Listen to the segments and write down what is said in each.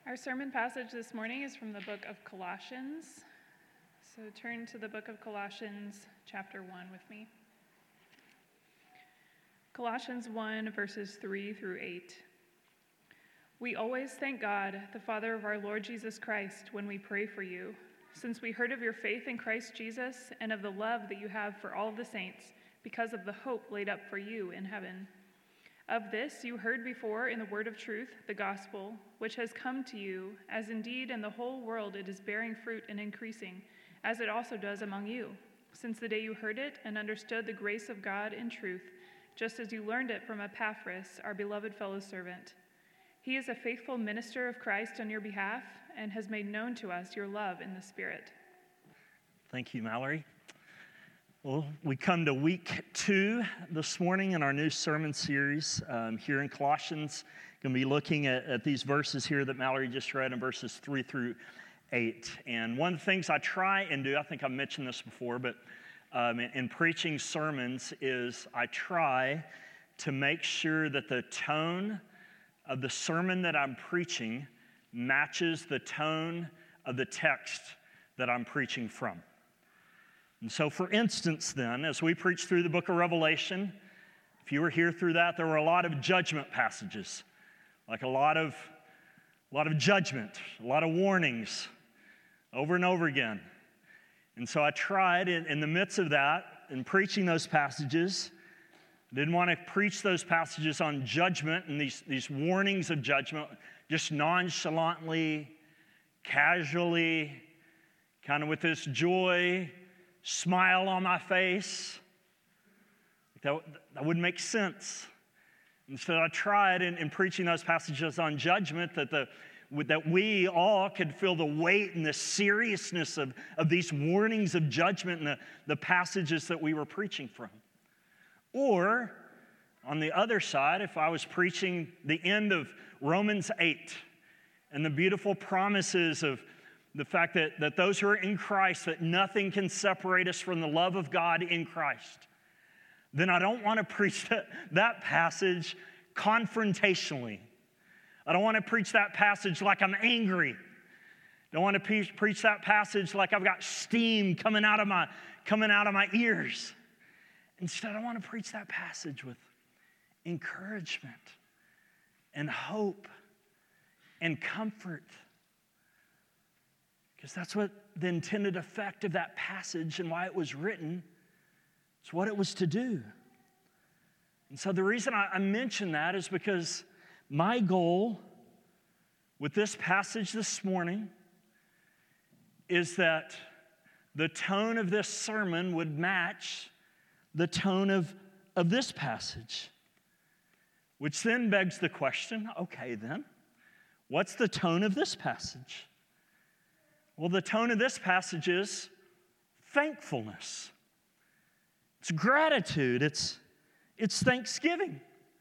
Our sermon passage this morning is from the book of Colossians. So turn to the book of Colossians, chapter 1 with me. Colossians 1, verses 3 through 8. We always thank God, the Father of our Lord Jesus Christ, when we pray for you, since we heard of your faith in Christ Jesus and of the love that you have for all of the saints, because of the hope laid up for you in heaven. Of this you heard before in the word of truth, the gospel, which has come to you, as indeed in the whole world it is bearing fruit and increasing, as it also does among you, since the day you heard it and understood the grace of God in truth, just as you learned it from Epaphras, our beloved fellow servant. He is a faithful minister of Christ on your behalf and has made known to us your love in the Spirit. Thank you, Mallory. Well, we come to week 2 this morning in our new sermon series here in Colossians. Going to be looking at these verses here that Mallory just read in verses 3 through 8. And one of the things I try and do, I think I've mentioned this before, but in preaching sermons is I try to make sure that the tone of the sermon that I'm preaching matches the tone of the text that I'm preaching from. And so, for instance, then, as we preach through the book of Revelation, if you were here through that, there were a lot of judgment passages, like a lot of judgment, a lot of warnings over and over again. And so I tried in the midst of that, in preaching those passages, I didn't want to preach those passages on judgment and these warnings of judgment just nonchalantly, casually, kind of with this joy, smile on my face. That wouldn't make sense. Instead, I tried in preaching those passages on judgment that we all could feel the weight and the seriousness of these warnings of judgment and the passages that we were preaching from. Or, on the other side, if I was preaching the end of Romans 8 and the beautiful promises of the fact that those who are in Christ, that nothing can separate us from the love of God in Christ, then I don't want to preach that passage confrontationally. I don't want to preach that passage like I'm angry. I don't want to preach that passage like I've got steam coming out of my ears. Instead, I want to preach that passage with encouragement and hope and comfort. Because that's what the intended effect of that passage and why it was written. It's what it was to do. And so the reason I mention that is because my goal with this passage this morning is that the tone of this sermon would match the tone of this passage. Which then begs the question, okay then, what's the tone of this passage? Well, the tone of this passage is thankfulness. It's gratitude. It's thanksgiving.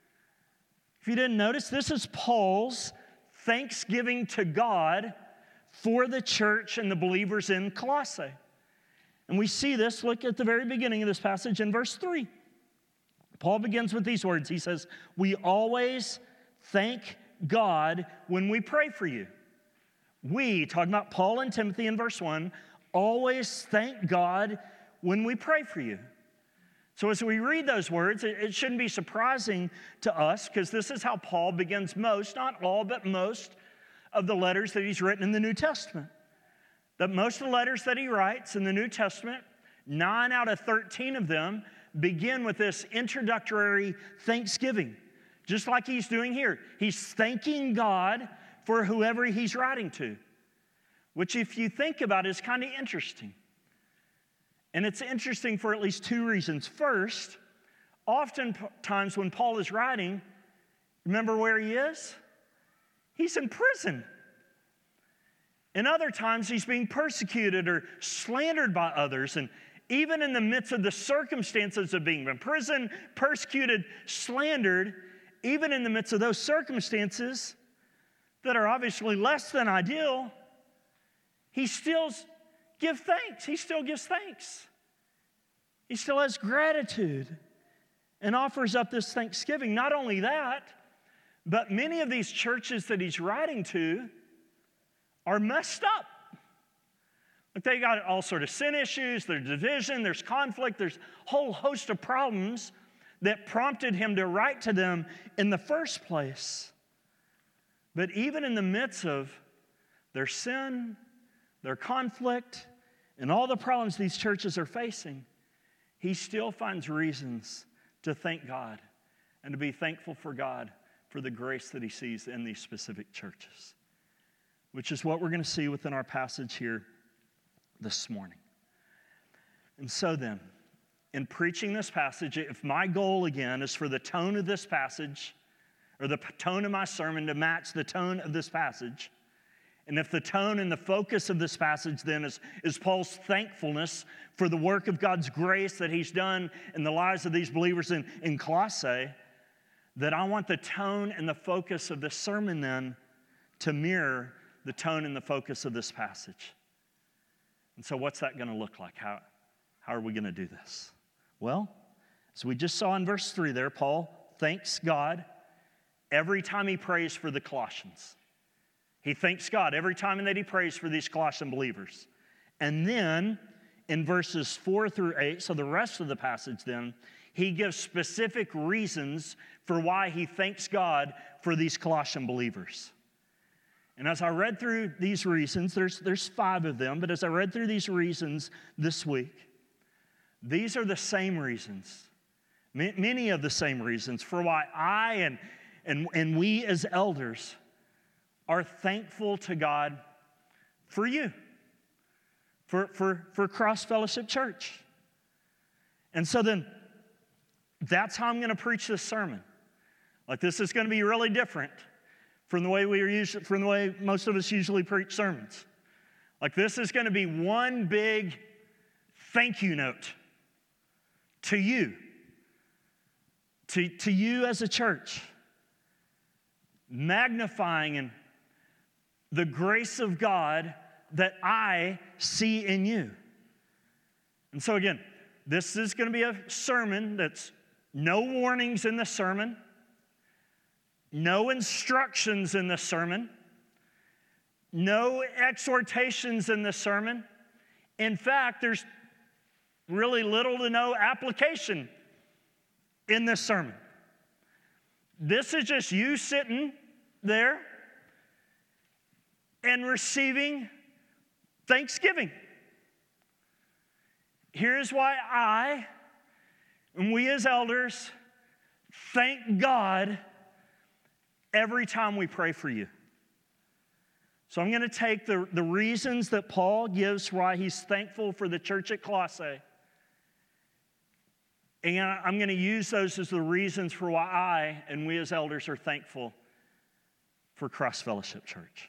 If you didn't notice, this is Paul's thanksgiving to God for the church and the believers in Colossae. And we see this, look at the very beginning of this passage in verse 3. Paul begins with these words. He says, "We always thank God when we pray for you." We, talking about Paul and Timothy in verse 1, always thank God when we pray for you. So as we read those words, it shouldn't be surprising to us because this is how Paul begins most, not all, but most of the letters that he's written in the New Testament. That most of the letters that he writes in the New Testament, 9 out of 13 of them begin with this introductory thanksgiving, just like he's doing here. He's thanking God for whoever he's writing to, which if you think about it is kind of interesting. And it's interesting for at least 2 reasons. First, oftentimes when Paul is writing, remember where he is? He's in prison. And other times he's being persecuted or slandered by others. And even in the midst of the circumstances of being in prison, persecuted, slandered, even in the midst of those circumstances that are obviously less than ideal, he still gives thanks. He still gives thanks. He still has gratitude and offers up this thanksgiving. Not only that, but many of these churches that he's writing to are messed up. Like they got all sort of sin issues, there's division, there's conflict, there's a whole host of problems that prompted him to write to them in the first place. But even in the midst of their sin, their conflict, and all the problems these churches are facing, he still finds reasons to thank God and to be thankful for God for the grace that he sees in these specific churches, which is what we're going to see within our passage here this morning. And so then, in preaching this passage, if my goal again is for the tone of this passage, or the tone of my sermon to match the tone of this passage, and if the tone and the focus of this passage then is Paul's thankfulness for the work of God's grace that he's done in the lives of these believers in Colossae, that I want the tone and the focus of this sermon then to mirror the tone and the focus of this passage. And so what's that going to look like? How are we going to do this? Well, as we just saw in verse 3 there, Paul thanks God every time he prays for the Colossians. He thanks God every time that he prays for these Colossian believers. And then in verses 4 through 8, so the rest of the passage then, he gives specific reasons for why he thanks God for these Colossian believers. And as I read through these reasons, there's 5 of them, but as I read through these reasons this week, these are the same reasons, many of the same reasons for why I and we as elders are thankful to God for you, for Cross Fellowship Church. And so then, that's how I'm going to preach this sermon. Like this is going to be really different from the way most of us usually preach sermons. Like this is going to be one big thank you note to you, to you as a church, magnifying and the grace of God that I see in you. And so again, this is going to be a sermon that's no warnings in the sermon, no instructions in the sermon, no exhortations in the sermon. In fact, there's really little to no application in this sermon. This is just you sitting there and receiving thanksgiving. Here's why I and we as elders thank God every time we pray for you. So I'm going to take the reasons that Paul gives why he's thankful for the church at Colossae, and I'm going to use those as the reasons for why I and we as elders are thankful for Cross Fellowship Church.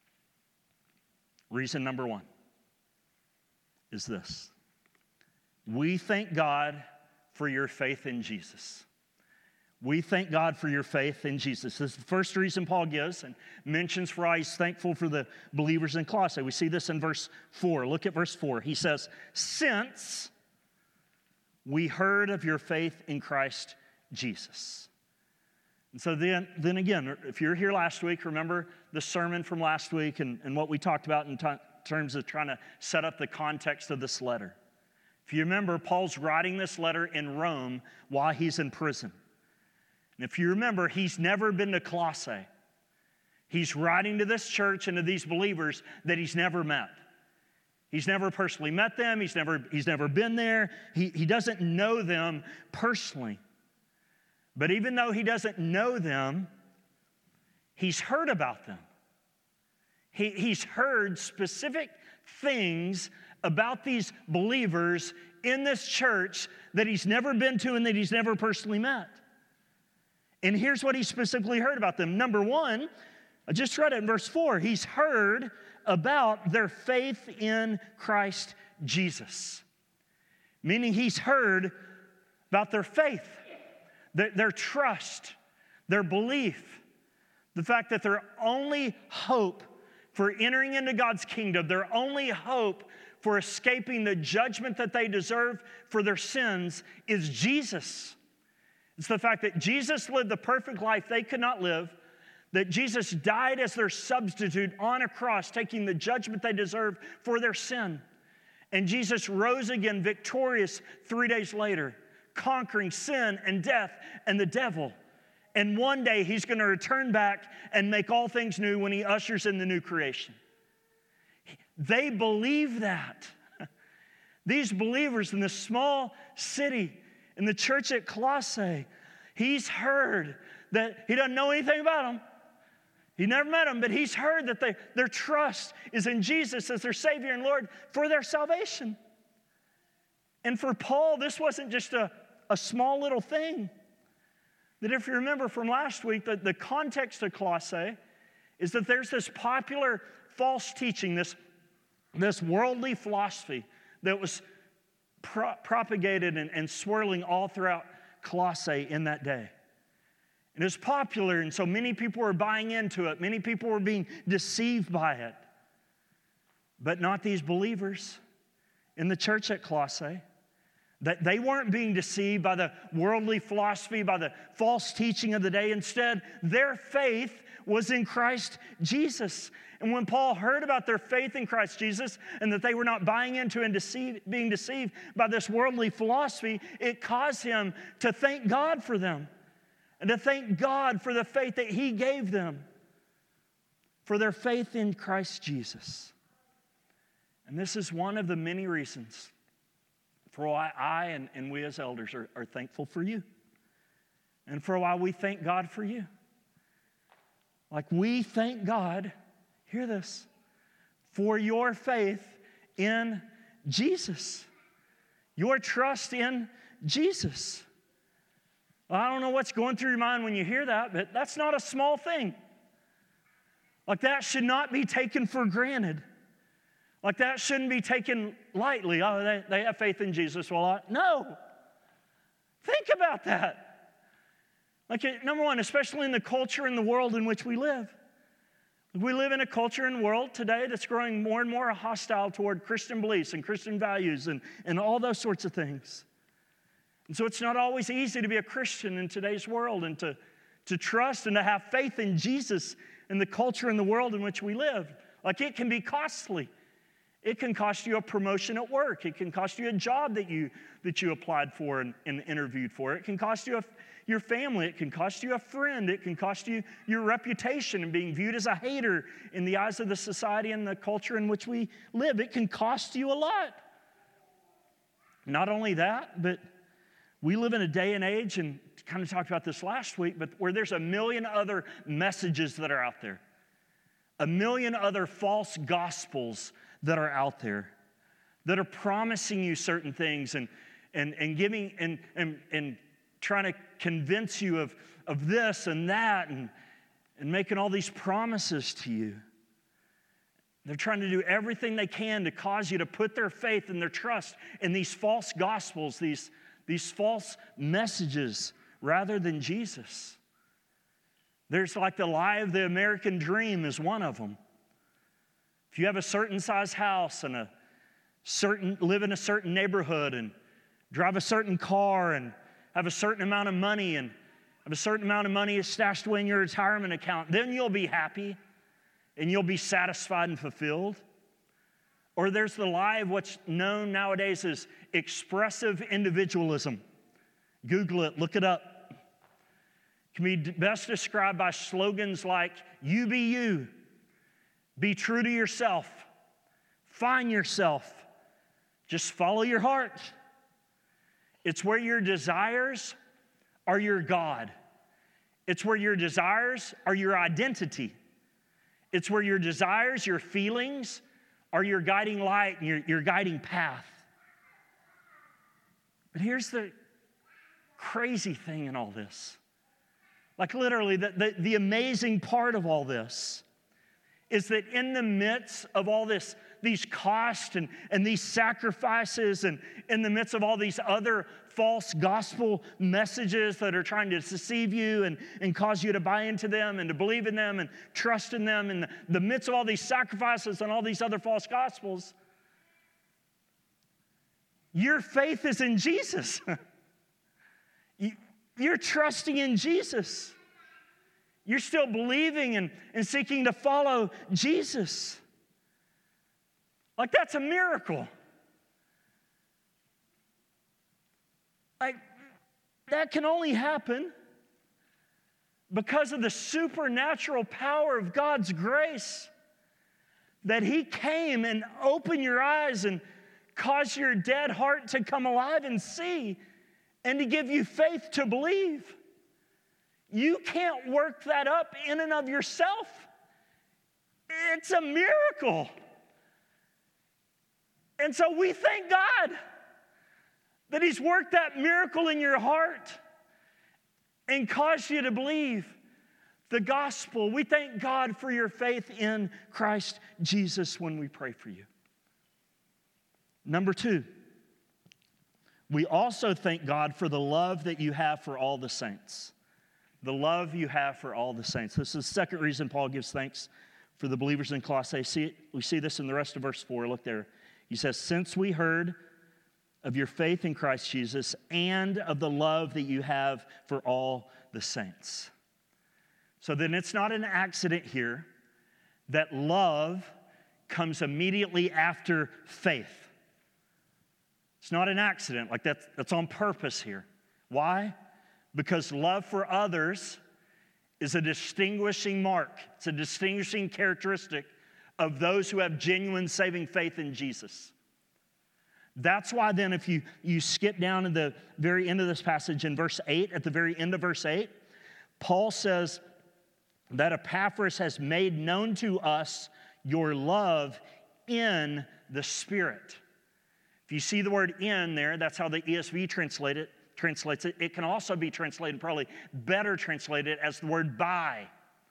Reason number 1 is this. We thank God for your faith in Jesus. We thank God for your faith in Jesus. This is the first reason Paul gives and mentions why he's thankful for the believers in Colossae. We see this in verse 4. Look at verse 4. He says, since we heard of your faith in Christ Jesus. And so then again, if you're here last week, remember the sermon from last week and what we talked about in terms of trying to set up the context of this letter. If you remember, Paul's writing this letter in Rome while he's in prison. And if you remember, he's never been to Colossae. He's writing to this church and to these believers that he's never met. He's never personally met them. He's never been there. He doesn't know them personally. But even though he doesn't know them, he's heard about them. He's heard specific things about these believers in this church that he's never been to and that he's never personally met. And here's what he specifically heard about them. Number 1, I just read it in verse 4. He's heard about their faith in Christ Jesus. Meaning he's heard about their faith, their trust, their belief, the fact that their only hope for entering into God's kingdom, their only hope for escaping the judgment that they deserve for their sins is Jesus. It's the fact that Jesus lived the perfect life they could not live, that Jesus died as their substitute on a cross, taking the judgment they deserve for their sin. And Jesus rose again victorious 3 days later, conquering sin and death and the devil. And one day he's going to return back and make all things new when he ushers in the new creation. They believe that. These believers in this small city, in the church at Colossae, he's heard that he doesn't know anything about them. He never met them, but he's heard that their trust is in Jesus as their Savior and Lord for their salvation. And for Paul, this wasn't just a small little thing. That if you remember from last week, the context of Colossae is that there's this popular false teaching, this worldly philosophy that was propagated and swirling all throughout Colossae in that day. And it was popular, and so many people were buying into it. Many people were being deceived by it. But not these believers in the church at Colossae. That they weren't being deceived by the worldly philosophy, by the false teaching of the day. Instead, their faith was in Christ Jesus. And when Paul heard about their faith in Christ Jesus and that they were not buying into and being deceived by this worldly philosophy, it caused him to thank God for them and to thank God for the faith that he gave them, for their faith in Christ Jesus. And this is one of the many reasons for why I and we as elders are thankful for you, and for why we thank God for you. Like we thank God, hear this, for your faith in Jesus, your trust in Jesus. Well, I don't know what's going through your mind when you hear that, but that's not a small thing. Like that should not be taken for granted. Like that shouldn't be taken lightly. Oh, they have faith in Jesus. Well, no. Think about that. Like, number one, especially in the culture and the world in which we live. We live in a culture and world today that's growing more and more hostile toward Christian beliefs and Christian values and all those sorts of things. And so it's not always easy to be a Christian in today's world and to trust and to have faith in Jesus in the culture and the world in which we live. Like it can be costly. It can cost you a promotion at work. It can cost you a job that you applied for and interviewed for. It can cost you your family. It can cost you a friend. It can cost you your reputation and being viewed as a hater in the eyes of the society and the culture in which we live. It can cost you a lot. Not only that, but we live in a day and age, and kind of talked about this last week, but where there's a million other messages that are out there. A million other false gospels that are out there that are promising you certain things and giving and trying to convince you of this and that and making all these promises to you. They're trying to do everything they can to cause you to put their faith and their trust in these false gospels, these false messages rather than Jesus. There's like the lie of the American dream is one of them. If you have a certain size house and live in a certain neighborhood and drive a certain car and have a certain amount of money and have a certain amount of money stashed away in your retirement account, then you'll be happy and you'll be satisfied and fulfilled. Or there's the lie of what's known nowadays as expressive individualism. Google it, look it up. It can be best described by slogans like, you be you, be true to yourself, find yourself, just follow your heart. It's where your desires are your God. It's where your desires are your identity. It's where your desires, your feelings, are your guiding light and your guiding path. But here's the crazy thing in all this. Like literally, the amazing part of all this is that in the midst of all these costs and these sacrifices and in the midst of all these other false gospel messages that are trying to deceive you and cause you to buy into them and to believe in them and trust in them, in the midst of all these sacrifices and all these other false gospels, your faith is in Jesus. You're trusting in Jesus. You're still believing and seeking to follow Jesus. Like, that's a miracle. Like, that can only happen because of the supernatural power of God's grace, that He came and opened your eyes and caused your dead heart to come alive and see, and to give you faith to believe. You can't work that up in and of yourself. It's a miracle. And so we thank God that He's worked that miracle in your heart and caused you to believe the gospel. We thank God for your faith in Christ Jesus when we pray for you. Number 2, we also thank God for the love that you have for all the saints. The love you have for all the saints. This is the second reason Paul gives thanks for the believers in Colossae. We see this in the rest of verse 4. Look there. He says, since we heard of your faith in Christ Jesus and of the love that you have for all the saints. So then it's not an accident here that love comes immediately after faith. It's not an accident, like that's on purpose here. Why? Because love for others is a distinguishing mark. It's a distinguishing characteristic of those who have genuine saving faith in Jesus. That's why then if you skip down to the very end of this passage in verse 8, at the very end of verse 8, Paul says that Epaphras has made known to us your love in the Spirit. If you see the word in there, that's how the ESV translates it. It can also be translated, probably better translated, as the word by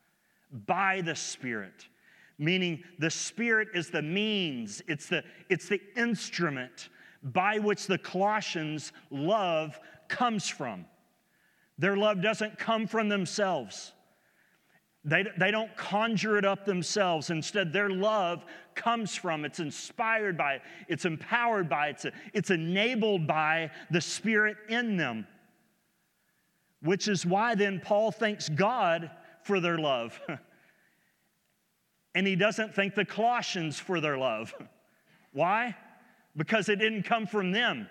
the Spirit. Meaning the Spirit is the means, it's the instrument by which the Colossians' love comes from. Their love doesn't come from themselves. They don't conjure it up themselves. Instead, their love comes from, it's inspired by, it's empowered by, it's enabled by the Spirit in them. Which is why then Paul thanks God for their love. And he doesn't thank the Colossians for their love. Why? Because it didn't come from them.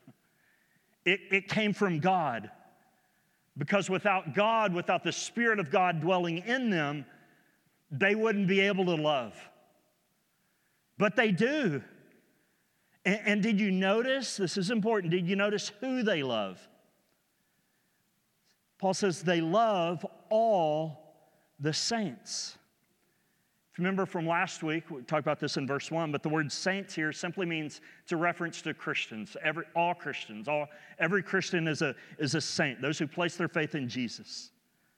It came from God. Because without God, without the Spirit of God dwelling in them, they wouldn't be able to love. But they do. And did you notice, this is important, did you notice who they love? Paul says they love all the saints. If you remember from last week, we talked about this in verse 1, but the word saints here simply means it's a reference to Christians, all Christians. Every Christian is a saint, those who place their faith in Jesus.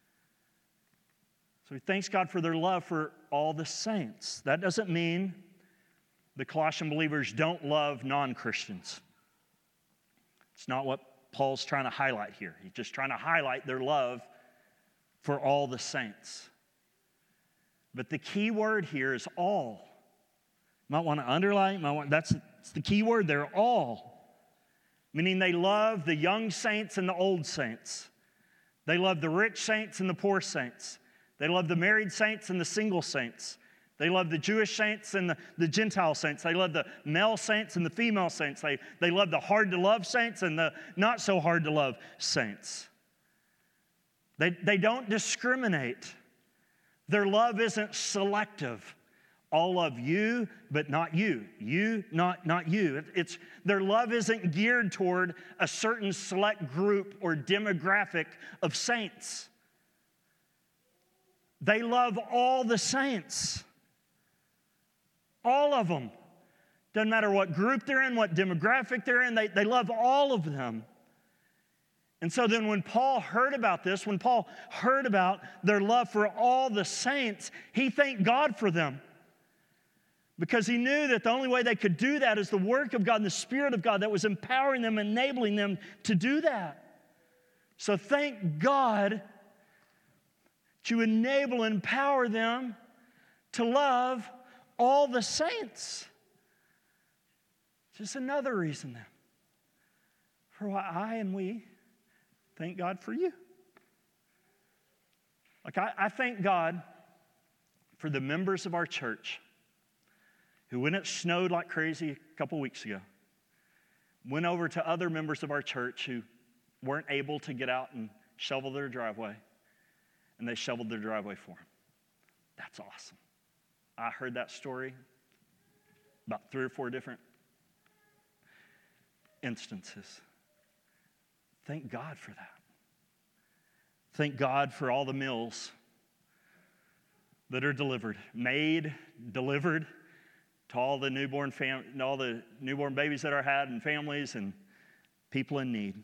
So he thanks God for their love for all the saints. That doesn't mean the Colossian believers don't love non-Christians. It's not what Paul's trying to highlight here. He's just trying to highlight their love for all the saints. But the key word here is all. You might want to underline, that's the key word, they're all. Meaning they love the young saints and the old saints. They love the rich saints and the poor saints. They love the married saints and the single saints. They love the Jewish saints and the Gentile saints. They love the male saints and the female saints. They love the hard-to-love saints and the not-so-hard-to-love saints. They don't discriminate. Their love isn't selective. I'll love you, but not you. You, not you. Their love isn't geared toward a certain select group or demographic of saints. They love all the saints. All of them. Doesn't matter what group they're in, what demographic they're in, they love all of them. And so then when Paul heard about this, when Paul heard about their love for all the saints, he thanked God for them. Because he knew that the only way they could do that is the work of God and the Spirit of God that was empowering them, enabling them to do that. So thank God to enable and empower them to love all the saints. Just another reason then for why I and we thank God for you. Like, I thank God for the members of our church who, when it snowed like crazy a couple weeks ago, went over to other members of our church who weren't able to get out and shovel their driveway, and they shoveled their driveway for them. That's awesome. I heard that story about 3 or 4 different instances. Thank God for that. Thank God for all the meals that are delivered to all the newborn babies that are had and families and people in need.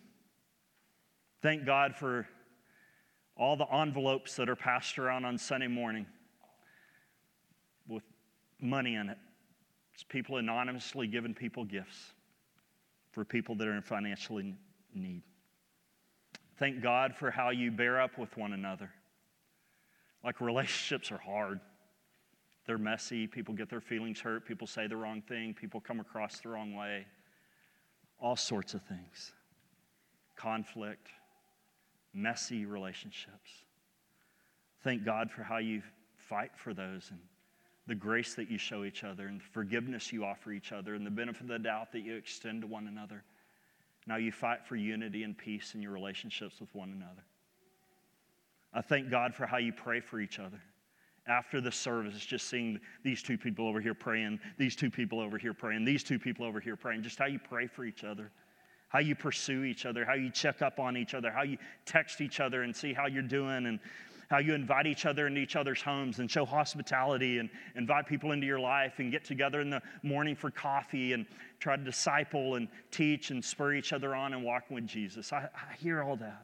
Thank God for all the envelopes that are passed around on Sunday morning with money in it. It's people anonymously giving people gifts for people that are in financial need. Thank God for how you bear up with one another. Like, relationships are hard. They're messy. People get their feelings hurt. People say the wrong thing. People come across the wrong way. All sorts of things. Conflict. Messy relationships. Thank God for how you fight for those and the grace that you show each other and the forgiveness you offer each other and the benefit of the doubt that you extend to one another. Now you fight for unity and peace in your relationships with one another. I thank God for how you pray for each other. After the service, just seeing these 2 people over here praying, these 2 people over here praying, these 2 people over here praying, just how you pray for each other, how you pursue each other, how you check up on each other, how you text each other and see how you're doing, and how you invite each other into each other's homes and show hospitality and invite people into your life and get together in the morning for coffee and try to disciple and teach and spur each other on and walking with Jesus. I hear all that.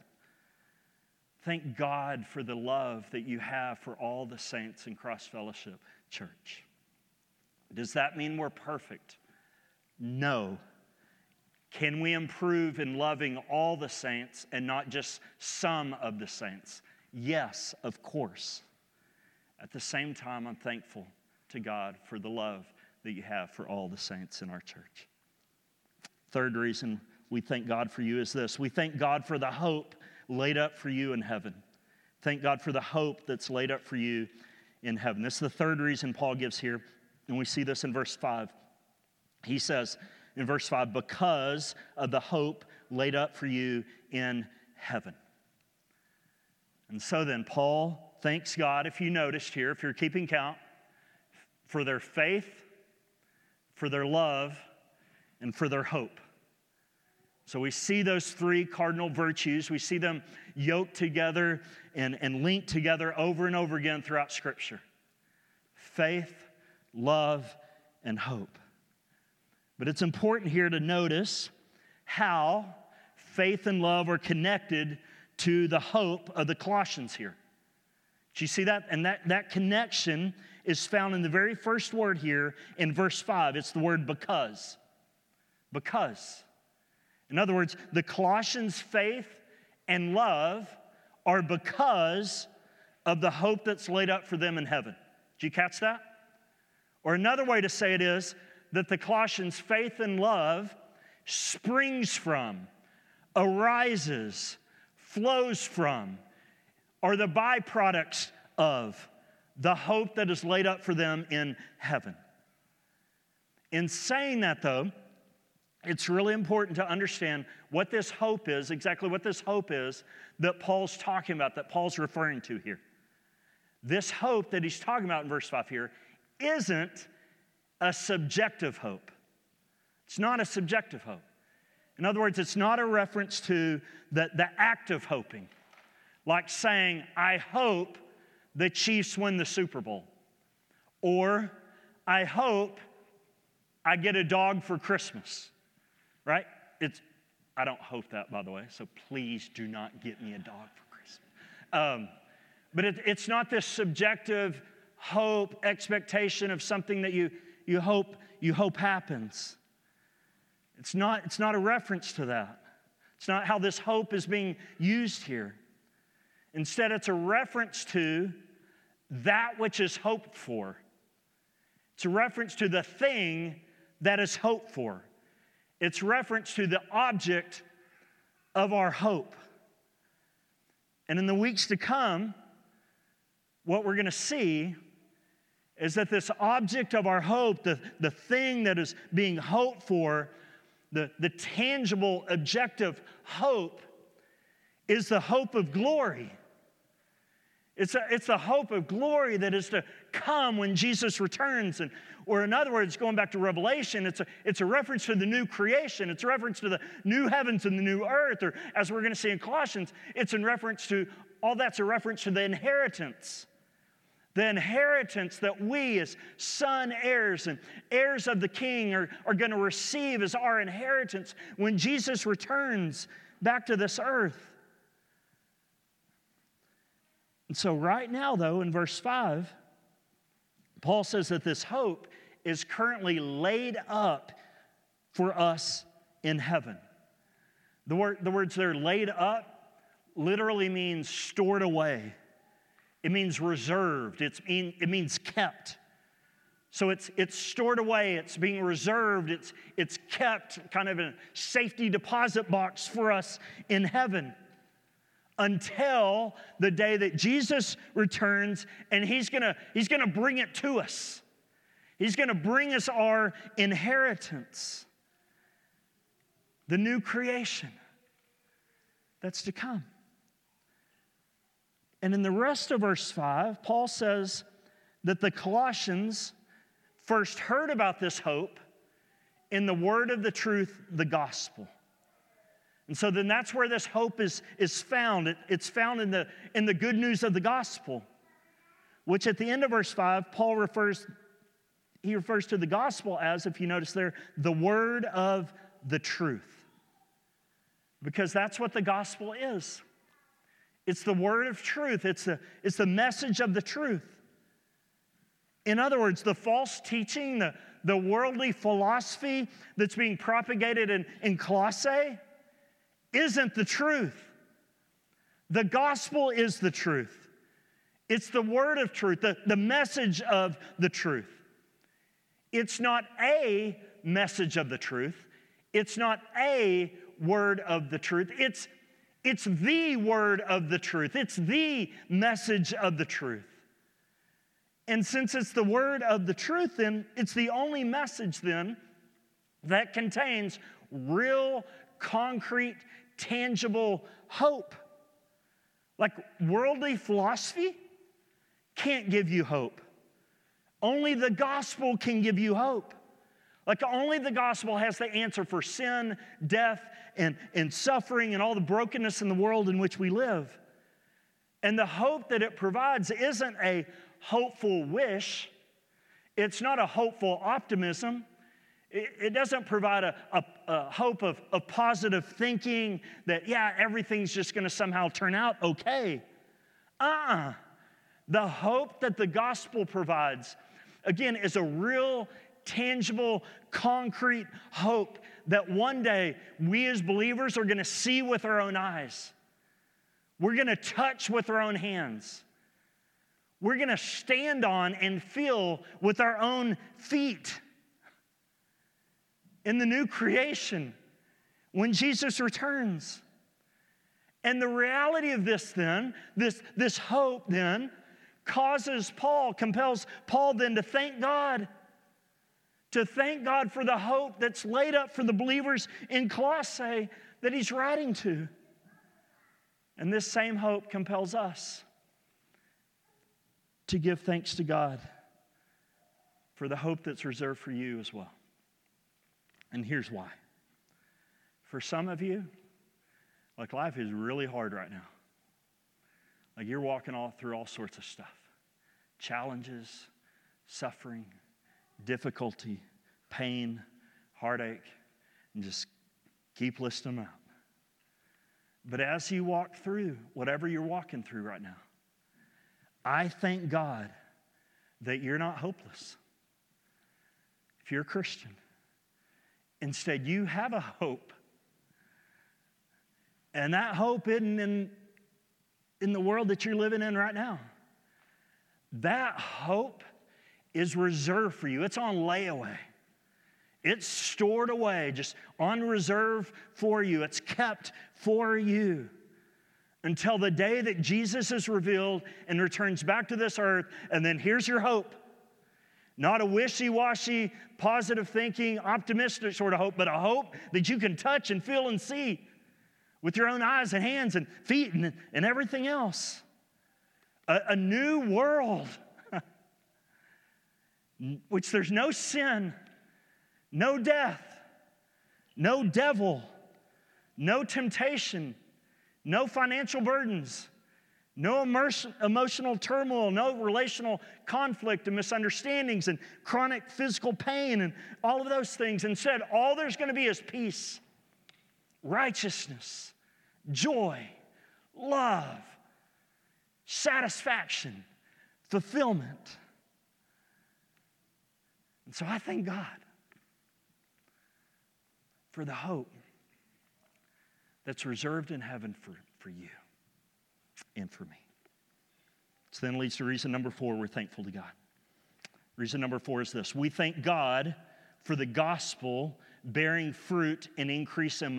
Thank God for the love that you have for all the saints in Cross Fellowship Church. Does that mean we're perfect? No. Can we improve in loving all the saints and not just some of the saints? Yes, of course. At the same time, I'm thankful to God for the love that you have for all the saints in our church. Third reason we thank God for you is this. We thank God for the hope laid up for you in heaven. Thank God for the hope that's laid up for you in heaven. This is the third reason Paul gives here, and we see this in verse 5. He says in verse 5, because of the hope laid up for you in heaven. And so then, Paul thanks God, if you noticed here, if you're keeping count, for their faith, for their love, and for their hope. So we see those 3 cardinal virtues. We see them yoked together and linked together over and over again throughout Scripture. Faith, love, and hope. But it's important here to notice how faith and love are connected to the hope of the Colossians here. Do you see that? And that connection is found in the very first word here in verse 5. It's the word because. Because. In other words, the Colossians' faith and love are because of the hope that's laid up for them in heaven. Did you catch that? Or another way to say it is that the Colossians' faith and love springs from, arises, flows from, are the byproducts of the hope that is laid up for them in heaven. In saying that, though, it's really important to understand what this hope is, exactly what this hope is that Paul's talking about, that Paul's referring to here. This hope that he's talking about in verse 5 here isn't a subjective hope. It's not a subjective hope. In other words, it's not a reference to the act of hoping, like saying, I hope the Chiefs win the Super Bowl, or I hope I get a dog for Christmas, right? I don't hope that, by the way, so please do not get me a dog for Christmas. But it's not this subjective hope, expectation of something that you hope happens. It's not a reference to that. It's not how this hope is being used here. Instead, it's a reference to that which is hoped for. It's a reference to the thing that is hoped for. It's reference to the object of our hope. And in the weeks to come, what we're going to see is that this object of our hope, the thing that is being hoped for, the tangible, objective hope, is the hope of glory. It's the hope of glory that is to come when Jesus returns. Or in other words, going back to Revelation, it's a reference to the new creation. It's a reference to the new heavens and the new earth. Or as we're going to see in Colossians, it's in reference to, all that's a reference to the inheritance. The inheritance that we as son heirs and heirs of the King are going to receive as our inheritance when Jesus returns back to this earth. And so right now, though, in verse 5, Paul says that this hope is currently laid up for us in heaven. The words there, laid up, literally means stored away. It means reserved. It means kept. So it's stored away. It's being reserved. It's kept kind of in a safety deposit box for us in heaven until the day that Jesus returns, and he's gonna bring it to us. He's gonna bring us our inheritance, the new creation that's to come. And in the rest of verse 5, Paul says that the Colossians first heard about this hope in the word of the truth, the gospel. And so then that's where this hope is found. It's found in the good news of the gospel, which at the end of verse 5, Paul refers to the gospel as, if you notice there, the word of the truth. Because that's what the gospel is. It's the word of truth. It's the message of the truth. In other words, the false teaching, the worldly philosophy that's being propagated in Colossae isn't the truth. The gospel is the truth. It's the word of truth, the message of the truth. It's not a message of the truth. It's not a word of the truth. It's the word of the truth. It's the message of the truth. And since it's the word of the truth, then it's the only message then that contains real, concrete, tangible hope. Like worldly philosophy can't give you hope. Only the gospel can give you hope. Like only the gospel has the answer for sin, death, and suffering and all the brokenness in the world in which we live. And the hope that it provides isn't a hopeful wish. It's not a hopeful optimism. It doesn't provide a hope of positive thinking that, yeah, everything's just going to somehow turn out okay. The hope that the gospel provides, again, is a real, tangible, concrete hope that one day we as believers are going to see with our own eyes. We're going to touch with our own hands. We're going to stand on and feel with our own feet. In the new creation, when Jesus returns. And the reality of this then, this hope then, compels Paul then to thank God. To thank God for the hope that's laid up for the believers in Colossae that he's writing to. And this same hope compels us to give thanks to God for the hope that's reserved for you as well. And here's why. For some of you, like life is really hard right now. Like you're walking through all sorts of stuff. Challenges, suffering, difficulty, pain, heartache, and just keep listing them out. But as you walk through whatever you're walking through right now, I thank God that you're not hopeless. If you're a Christian, instead you have a hope. And that hope isn't in the world that you're living in right now. That hope is reserved for you. It's on layaway. It's stored away, just on reserve for you. It's kept for you. until the day that Jesus is revealed and returns back to this earth, and then here's your hope. Not a wishy-washy, positive thinking, optimistic sort of hope, but a hope that you can touch and feel and see with your own eyes and hands and feet and everything else. A new world, which there's no sin, no death, no devil, no temptation, no financial burdens, no emotional turmoil, no relational conflict and misunderstandings and chronic physical pain and all of those things. Instead, all there's going to be is peace, righteousness, joy, love, satisfaction, fulfillment. And so I thank God for the hope that's reserved in heaven for you and for me. So then leads to reason number 4, we're thankful to God. Reason number 4 is this: we thank God for the gospel bearing fruit and increasing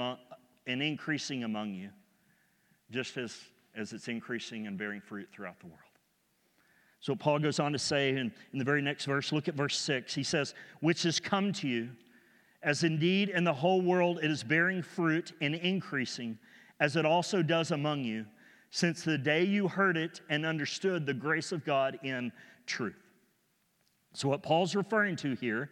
among you, just as it's increasing and bearing fruit throughout the world. So Paul goes on to say in the very next verse, look at verse 6. He says, which has come to you, as indeed in the whole world it is bearing fruit and increasing, as it also does among you, since the day you heard it and understood the grace of God in truth. So what Paul's referring to here,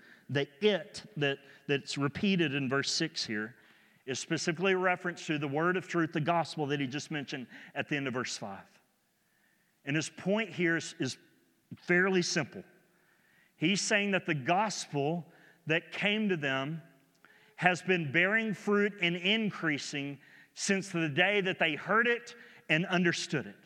that's repeated in verse 6 here, is specifically a reference to the word of truth, the gospel that he just mentioned at the end of verse 5. And his point here is fairly simple. He's saying that the gospel that came to them has been bearing fruit and increasing since the day that they heard it and understood it.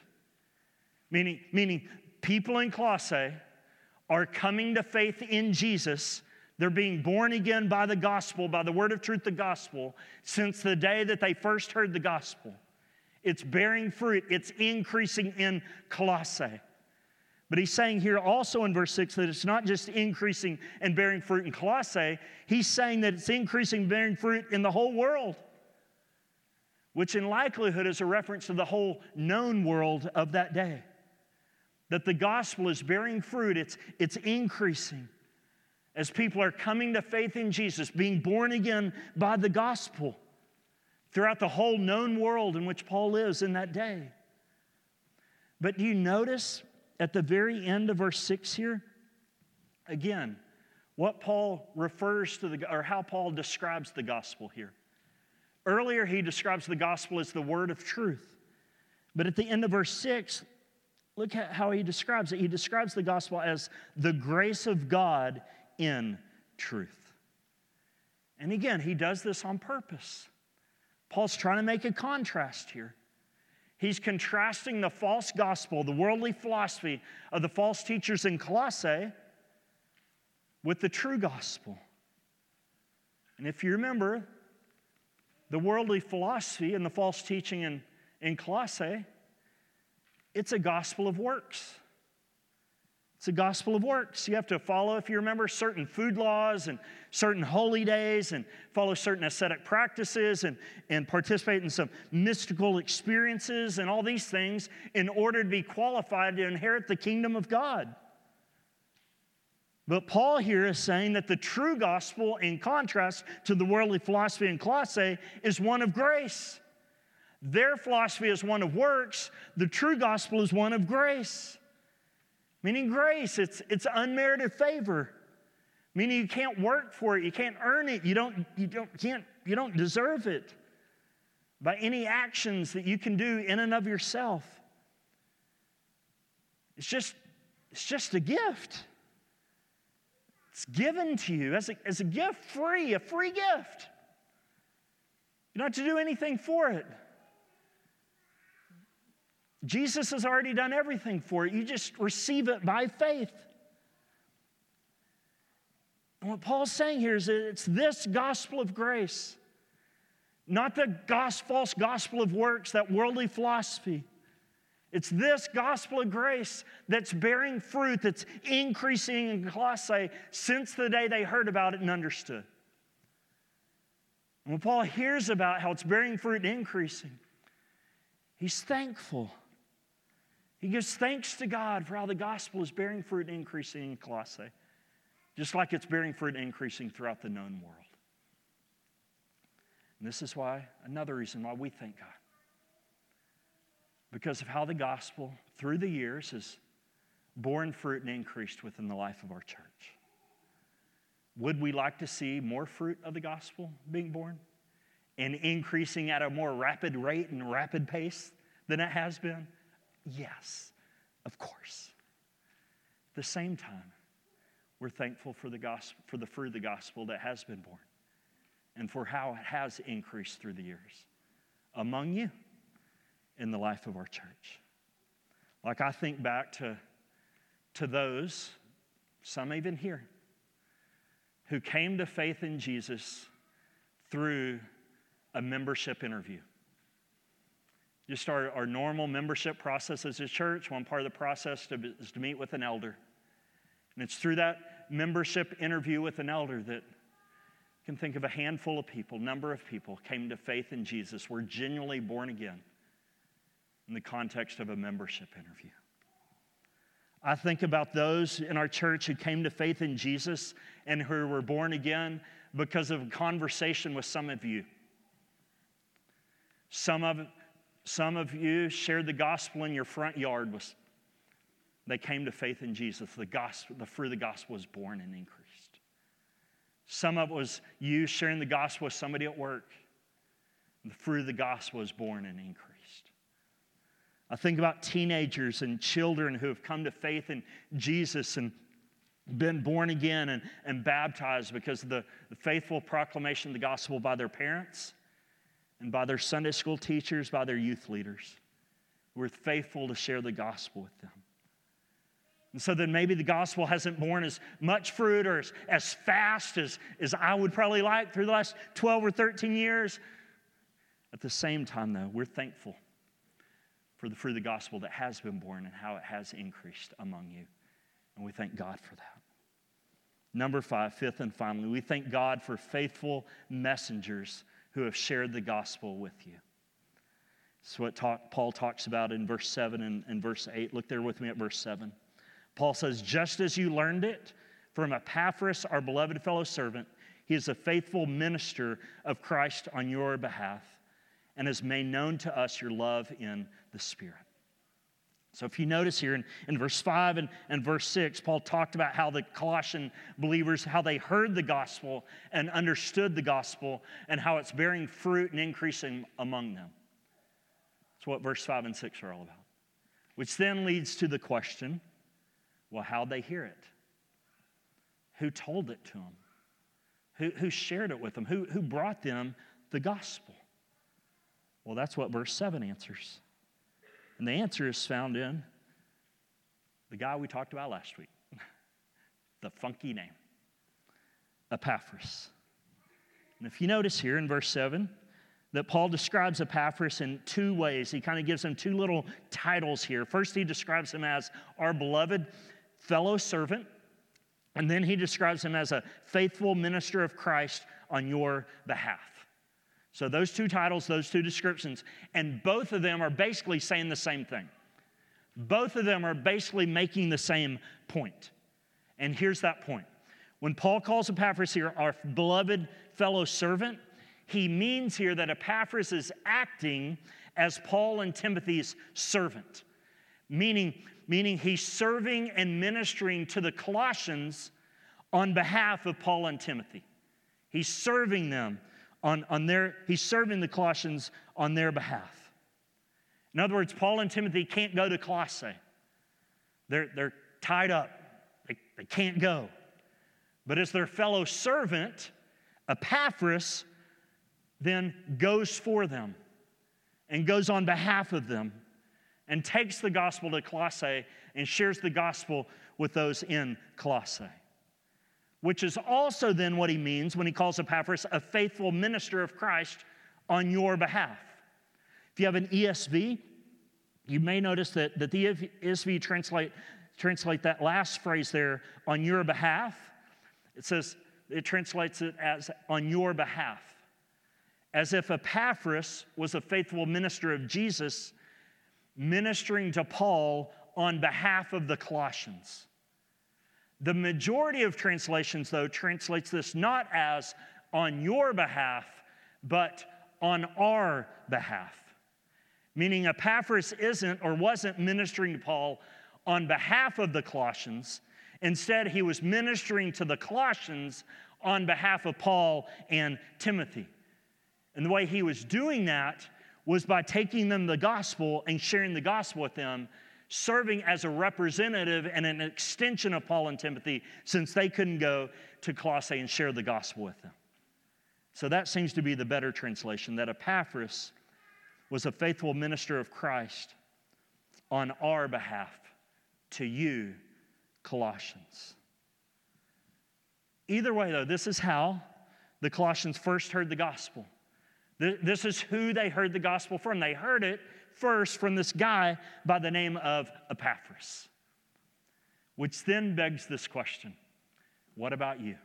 Meaning people in Colossae are coming to faith in Jesus. They're being born again by the gospel, by the word of truth, the gospel, since the day that they first heard the gospel. It's bearing fruit. It's increasing in Colossae. But he's saying here also in verse 6 that it's not just increasing and bearing fruit in Colossae. He's saying that it's increasing and bearing fruit in the whole world, which in likelihood is a reference to the whole known world of that day. That the gospel is bearing fruit. It's increasing as people are coming to faith in Jesus, being born again by the gospel throughout the whole known world in which Paul lives in that day. But do you notice at the very end of verse 6 here, again, what Paul refers to, or how Paul describes the gospel here. Earlier, he describes the gospel as the word of truth. But at the end of verse 6, look at how he describes it. He describes the gospel as the grace of God in truth. And again, he does this on purpose. Paul's trying to make a contrast here. He's contrasting the false gospel, the worldly philosophy of the false teachers in Colossae with the true gospel. And if you remember, the worldly philosophy and the false teaching in Colossae, it's a gospel of works. It's a gospel of works. You have to follow, if you remember, certain food laws and certain holy days and follow certain ascetic practices and participate in some mystical experiences and all these things in order to be qualified to inherit the kingdom of God. But Paul here is saying that the true gospel, in contrast to the worldly philosophy in Colossae, is one of grace. Their philosophy is one of works. The true gospel is one of grace. Meaning grace, it's unmerited favor. Meaning you can't work for it, you can't earn it, you don't deserve it by any actions that you can do in and of yourself. It's just a gift. It's given to you as a gift, a free gift. You don't have to do anything for it. Jesus has already done everything for it. You just receive it by faith. And what Paul's saying here is that it's this gospel of grace, not the false gospel of works, that worldly philosophy. It's this gospel of grace that's bearing fruit, that's increasing in Colossae since the day they heard about it and understood. And when Paul hears about how it's bearing fruit and increasing, He's thankful. He gives thanks to God for how the gospel is bearing fruit and increasing in Colossae, just like it's bearing fruit and increasing throughout the known world. And this is why, another reason why we thank God. Because of how the gospel, through the years, has borne fruit and increased within the life of our church. Would we like to see more fruit of the gospel being born and increasing at a more rapid rate and rapid pace than it has been? Yes, of course. At the same time, we're thankful for the gospel, for the fruit of the gospel that has been born, and for how it has increased through the years among you in the life of our church. Like I think back to those, some even here, who came to faith in Jesus through a membership interview. Just our normal membership process as a church, one part of the process is to meet with an elder. And it's through that membership interview with an elder that you can think of a handful of people, number of people came to faith in Jesus, were genuinely born again in the context of a membership interview. I think about those in our church who came to faith in Jesus and who were born again because of a conversation with some of you. Some of you shared the gospel in your front yard. They came to faith in Jesus. The fruit of the gospel was born and increased. Some of it was you sharing the gospel with somebody at work. The fruit of the gospel was born and increased. I think about teenagers and children who have come to faith in Jesus and been born again and baptized because of the faithful proclamation of the gospel by their parents and by their Sunday school teachers, by their youth leaders. We're faithful to share the gospel with them. And so then maybe the gospel hasn't borne as much fruit or as fast as I would probably like through the last 12 or 13 years. At the same time, though, we're thankful for the fruit of the gospel that has been born and how it has increased among you. And we thank God for that. Number 5, fifth and finally, we thank God for faithful messengers who have shared the gospel with you. It's what Paul talks about in verse 7 and verse 8. Look there with me at verse 7. Paul says, just as you learned it from Epaphras, our beloved fellow servant, he is a faithful minister of Christ on your behalf and has made known to us your love in the Spirit. So if you notice here in verse 5 and verse 6, Paul talked about how the Colossian believers, how they heard the gospel and understood the gospel and how it's bearing fruit and increasing among them. That's what verse 5 and 6 are all about. Which then leads to the question, well, how'd they hear it? Who told it to them? Who shared it with them? Who brought them the gospel? Well, that's what verse 7 answers. And the answer is found in the guy we talked about last week. The funky name, Epaphras. And if you notice here in verse 7, that Paul describes Epaphras in two ways. He kind of gives him two little titles here. First, he describes him as our beloved fellow servant. And then he describes him as a faithful minister of Christ on your behalf. So those two titles, those two descriptions, and both of them are basically saying the same thing. Both of them are basically making the same point. And here's that point. When Paul calls Epaphras here our beloved fellow servant, he means here that Epaphras is acting as Paul and Timothy's servant, meaning he's serving and ministering to the Colossians on behalf of Paul and Timothy. He's serving them he's serving the Colossians on their behalf. In other words, Paul and Timothy can't go to Colossae. They're tied up. They can't go. But as their fellow servant, Epaphras then goes for them and goes on behalf of them and takes the gospel to Colossae and shares the gospel with those in Colossae. Which is also then what he means when he calls Epaphras a faithful minister of Christ on your behalf. If you have an ESV, you may notice that the ESV translate that last phrase there, on your behalf. It translates it as on your behalf. As if Epaphras was a faithful minister of Jesus ministering to Paul on behalf of the Colossians. The majority of translations, though, translates this not as on your behalf, but on our behalf. Meaning Epaphras isn't or wasn't ministering to Paul on behalf of the Colossians. Instead, he was ministering to the Colossians on behalf of Paul and Timothy. And the way he was doing that was by taking them the gospel and sharing the gospel with them, serving as a representative and an extension of Paul and Timothy, since they couldn't go to Colossae and share the gospel with them. So that seems to be the better translation, that Epaphras was a faithful minister of Christ on our behalf to you, Colossians. Either way, though, this is how the Colossians first heard the gospel. This is who they heard the gospel from. They heard it first from this guy by the name of Epaphras, which then begs this question: what about you?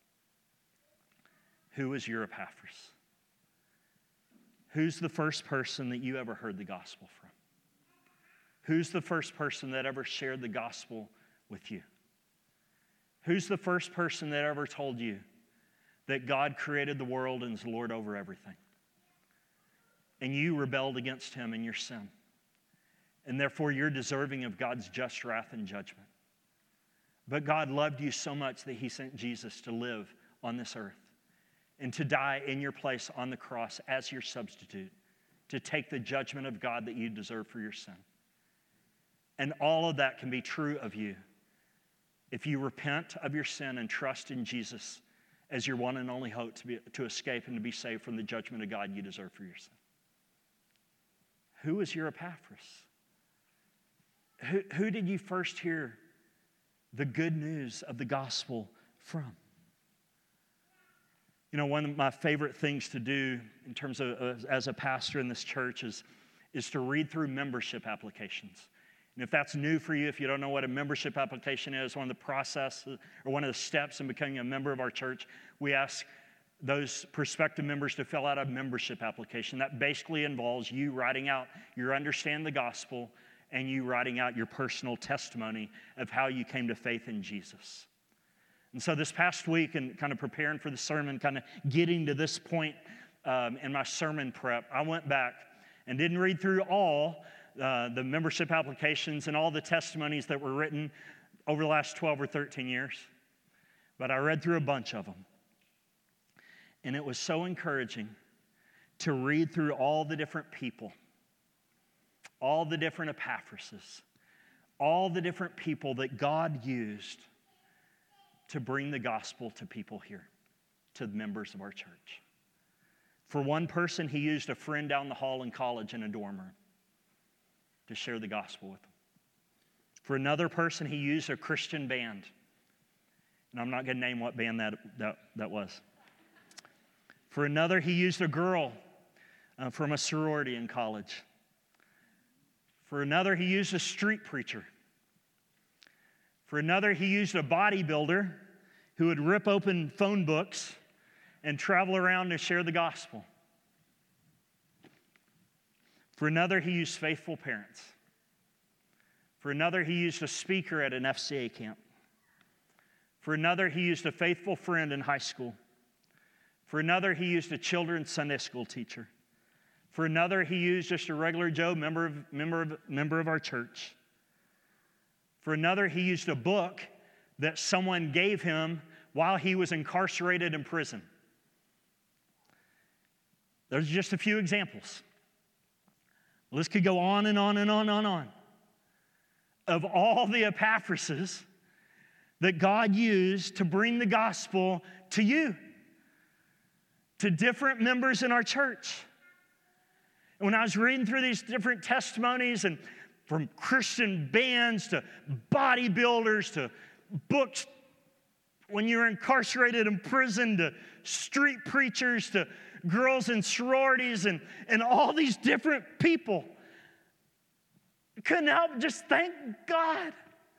Who is your Epaphras? Who's the first person that you ever heard the gospel from? Who's the first person that ever shared the gospel with you? Who's the first person that ever told you that God created the world and is Lord over everything? And you rebelled against him in your sin. And therefore you're deserving of God's just wrath and judgment. But God loved you so much that he sent Jesus to live on this earth and to die in your place on the cross as your substitute, to take the judgment of God that you deserve for your sin. And all of that can be true of you if you repent of your sin and trust in Jesus as your one and only hope to escape and to be saved from the judgment of God you deserve for your sin. Who is your Epaphras? Who did you first hear the good news of the gospel from? You know, one of my favorite things to do in terms of as a pastor in this church is to read through membership applications. And if that's new for you, if you don't know what a membership application is, one of the processes or one of the steps in becoming a member of our church, we ask those prospective members to fill out a membership application. That basically involves you writing out your understand the gospel and you writing out your personal testimony of how you came to faith in Jesus. And so this past week, and kind of preparing for the sermon, kind of getting to this point in my sermon prep, I went back and didn't read through all the membership applications and all the testimonies that were written over the last 12 or 13 years. But I read through a bunch of them. And it was so encouraging to read through all the different people, all the different Epaphrases, all the different people that God used to bring the gospel to people here, to the members of our church. For one person, he used a friend down the hall in college in a dorm room to share the gospel with them. For another person, he used a Christian band. And I'm not going to name what band that was. For another, he used a girl from a sorority in college. For another, he used a street preacher. For another, he used a bodybuilder who would rip open phone books and travel around to share the gospel. For another, he used faithful parents. For another, he used a speaker at an FCA camp. For another, he used a faithful friend in high school. For another, he used a children's Sunday school teacher. For another, he used just a regular Joe, member of our church. For another, he used a book that someone gave him while he was incarcerated in prison. Those are just a few examples. The list could go on and on and on and on. Of all the Epaphrases that God used to bring the gospel to you, to different members in our church. And when I was reading through these different testimonies, and from Christian bands to bodybuilders to books when you were incarcerated in prison to street preachers to girls in sororities and all these different people, I couldn't help but just thank God.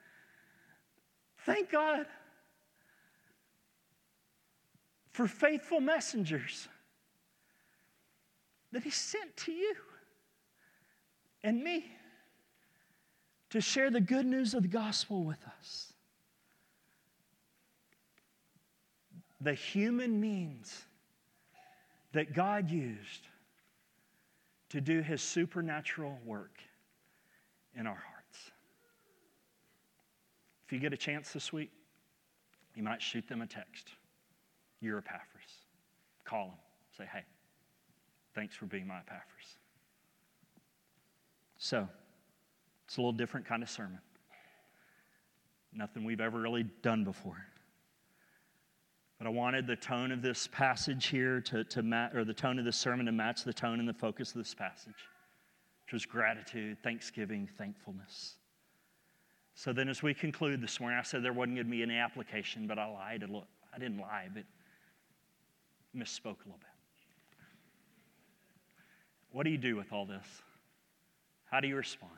Thank God for faithful messengers that he sent to you and me to share the good news of the gospel with us. The human means that God used to do his supernatural work in our hearts. If you get a chance this week, you might shoot them a text. You're Epaphras. Call them. Say, hey, thanks for being my Epaphras. So, it's a little different kind of sermon. Nothing we've ever really done before. But I wanted the tone of this passage here or the tone of this sermon to match the tone and the focus of this passage, which was gratitude, thanksgiving, thankfulness. So then as we conclude this morning, I said there wasn't going to be any application, but I lied. I didn't lie, but misspoke a little bit. What do you do with all this? How do you respond?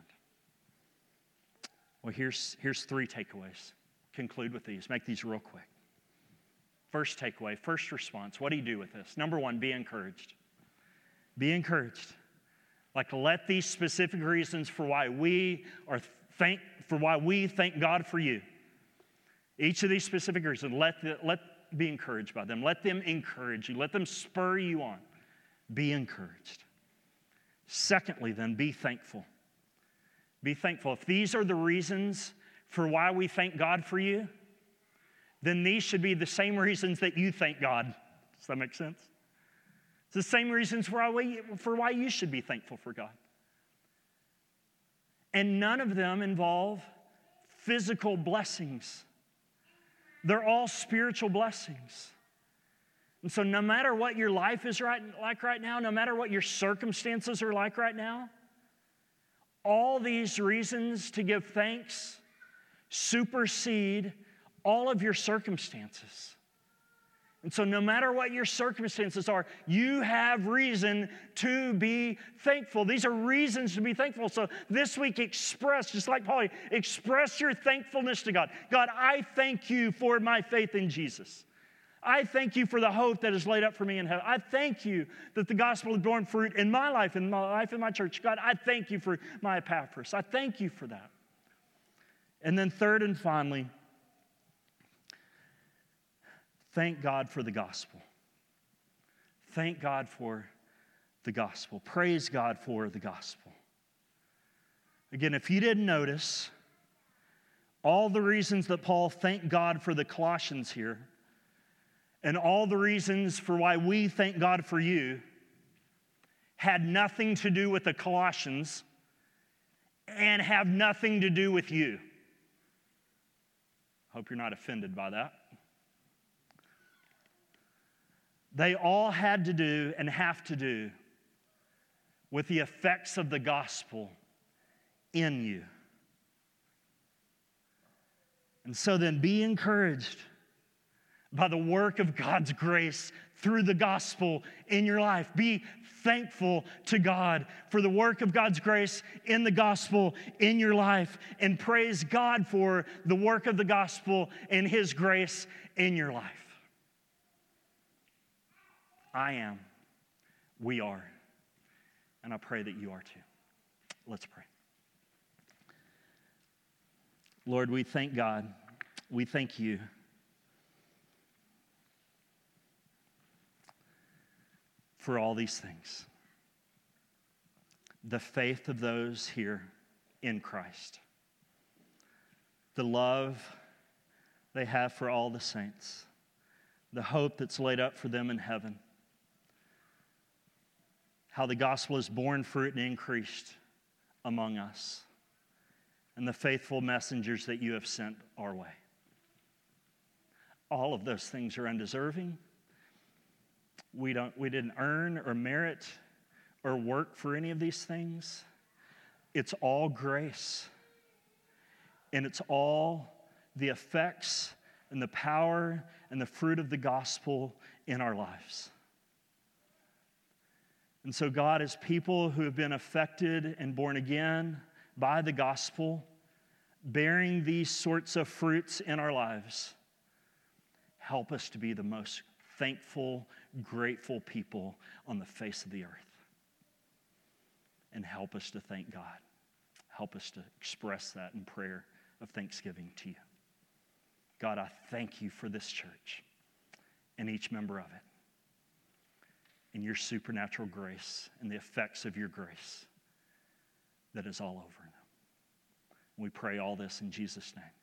Well, here's 3 takeaways. Conclude with these. Make these real quick. First takeaway, first response. What do you do with this? Number 1, be encouraged. Be encouraged. Like, let these specific reasons for why we thank God for you. Each of these specific reasons, be encouraged by them. Let them encourage you. Let them spur you on. Be encouraged. Secondly, then, be thankful. Be thankful. If these are the reasons for why we thank God for you, then these should be the same reasons that you thank God. Does that make sense? It's the same reasons for why you should be thankful for God. And none of them involve physical blessings. They're all spiritual blessings. And so no matter what your life is like right now, no matter what your circumstances are like right now, all these reasons to give thanks supersede all of your circumstances. And so no matter what your circumstances are, you have reason to be thankful. These are reasons to be thankful. So this week just like Paul, express your thankfulness to God. God, I thank you for my faith in Jesus. I thank you for the hope that is laid up for me in heaven. I thank you that the gospel has borne fruit in my life, in my church. God, I thank you for my Epaphras. I thank you for that. And then third and finally, thank God for the gospel. Thank God for the gospel. Praise God for the gospel. Again, if you didn't notice, all the reasons that Paul thanked God for the Colossians here, and all the reasons for why we thank God for you, had nothing to do with the Colossians and have nothing to do with you. Hope you're not offended by that. They all had to do and have to do with the effects of the gospel in you. And so then be encouraged by the work of God's grace through the gospel in your life. Be thankful to God for the work of God's grace in the gospel in your life, and praise God for the work of the gospel and His grace in your life. I am. We are. And I pray that you are too. Let's pray. Lord, we thank God. We thank you. For all these things. The faith of those here in Christ. The love they have for all the saints. The hope that's laid up for them in heaven. How the gospel has borne fruit and increased among us. And the faithful messengers that you have sent our way. All of those things are undeserving. We didn't earn or merit or work for any of these things. It's all grace. And it's all the effects and the power and the fruit of the gospel in our lives. And so God, as people who have been affected and born again by the gospel, bearing these sorts of fruits in our lives, help us to be the most thankful, grateful people on the face of the earth. And help us to thank God. help us to express that in prayer of thanksgiving to you. God, I thank you for this church and each member of it, and your supernatural grace and the effects of your grace that is all over them. We pray all this in Jesus' name.